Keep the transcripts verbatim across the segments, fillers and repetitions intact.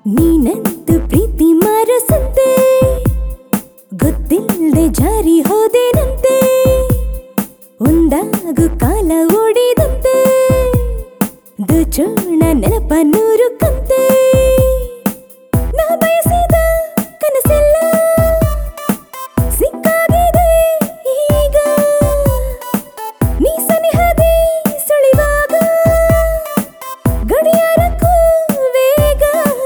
ನೀನಂತೂ ಪ್ರೀತಿ ಮಾರಸಂತೆ ಗೊತ್ತಿಲ್ಲದೆ ಜಾರಿ ಹೋದೇನಂತೆ ಒಂದಾಗು ಕಾಲ ಓಡಿದಂತೆ ದುಚೋಣ ನೆನಪ ನೂರು ಕಂತೆ ನಾ ಬಯಸಿದ ಕನಸೆಲ್ಲ ಸಿಕ್ಕಾಗಿದೆ ಈಗ ನೀ ಸನಿಹದೆ ಸುಳಿವಾಗ ಗಡಿಯಾರಕ್ಕೂ ವೇಗ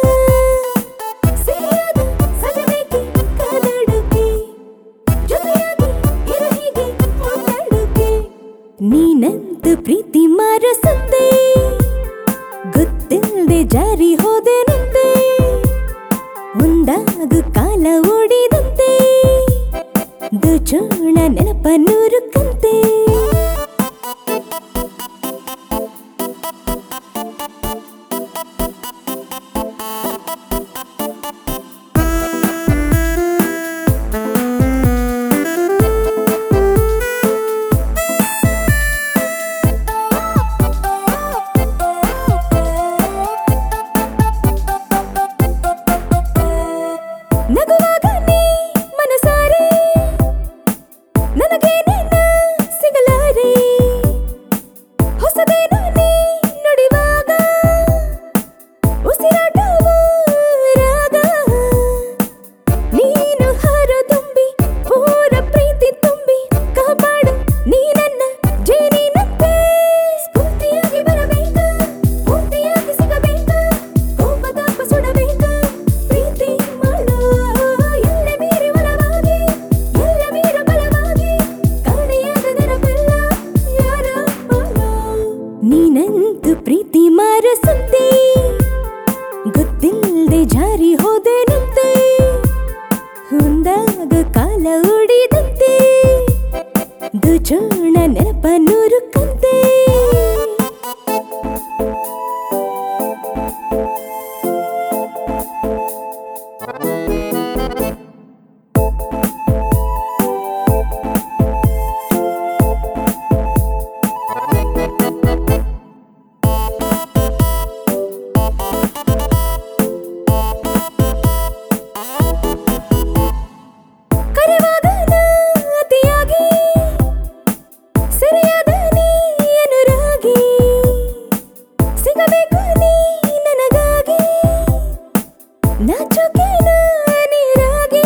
ಸಿಹಿಯಾದ ಸಜನೇಕೆ ಕಾದಾಡುಕೆ ಜೊತೆಯಾಗಿ ಇರು ಹೀಗೆ ಮಾತಾಡುಕೆ ನೀನಂತೂ ಪ್ರೀತಿ ಮಾರಸಂತೆ ಗೊತ್ತಿಲ್ಲದೆ ಜಾರಿ ಹೋದೇನಂತೆ ಒಂದಾಗು ಕಾಲ ಓಡಿದಂತೆ ದುಚೋಣ ನೆನಪ ನೂರು ಕಂತೆ ನಗುವಾಗ ನೀ ಮನಸಾರೆ ನನಗೇನೇನ ಸಿಗಲಾರೆ ಹೊಸದೇನು ನೀ ನುಡಿವಾಗ ಉಸಿರಾಟವು ರಾಗ ನೀನು ಹಾರು ತುಂಬಿ ಪೂರ ಪ್ರೀತಿ ತುಂಬಿ ಕಾಪಾಡು ನೀ ನನ್ನ ಜೇನಿನಂತೆ ಸ್ಫೂರ್ತಿಯಾಗಿ ಬರಬೇಕ ಪೂರ್ತಿಯಾಗಿ ಸಿಗಬೇಕ ಕೋಪದಾಪ ಸುಡಬೇಕ ಪ್ರೀತಿ ಮಾಡು ಎಲ್ಲ ಮೀರಿ ಒಲವಾಗಿ ಎಲ್ಲ ಮೀರ ಬಲವಾಗಿ ಕಾಣೆಯಾದ ನೆನಪೆಲ್ಲ ಯಾರ ಪಾಲು ನೀನಂತೂ ಪ್ರೀತಿ ಮಾರಸಂತೆ ಗೊತ್ತಿಲ್ಲದೆ ಜಾರಿ ಹೋದೇನಂತೆ ಒಂದಾಗ ಕಾಲ ಓಡಿದಂತೆ ದುಚೋಣ ನೆನಪ ನೂರು ಕಂತೆ ಕರೆವಾಗ ನಾ ಅತಿಯಾಗಿ ಸರಿಯಾದ ನೀ ಅನುರಾಗಿ ಸಿಗಬೇಕು ನೀ ನನಗಾಗಿ ನಾಚೋಕೆ ನಾ ನೀರಾಗಿ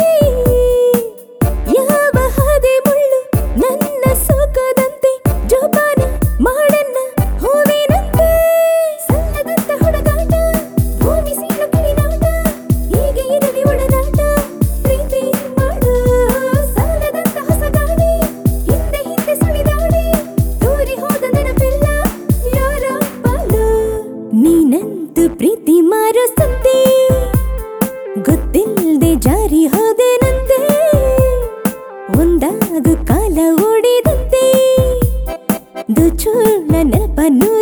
ಯಾವ ಹಾದಿ ಮುಳ್ಳು ನನ್ನ ಸೋಕದಂತೆ ಜೋಪಾನ ಮಾಡನ್ನ ಹೂವಿನಂತೆ ಸಲ್ಲದಂತ ಹುಡುಗಾಟ ಭೂಮಿ ಸೀಳು ಕಿಡಿನಾಟ ಹೀಗೆ ಇರಲಿ ಒಡನಾಟ ಪ್ರೀತಿ ಮಾಡು ಸಾಲದಂತ ಹೊಸ ಗಾಳಿ ಹಿಂದೆ ಹಿಂದೆ ಸುಳಿದಾಡಿ ದೂರಿ ಹೋದ ನೆನಪಿಲ್ಲ ಯಾರ ಪಾಲು ನೀನಂತೂ ಪ್ರೀತಿ ಮಾರಸಂತೆ ಗೊತ್ತಿಲ್ಲದೆ ಜಾರಿ ಹೋದೇನಂತೆ ಒಂದಾಗು ಕಾಲ ಓಡಿದಂತೆ ದುಚೋಣ ನೆನಪ ನೂರು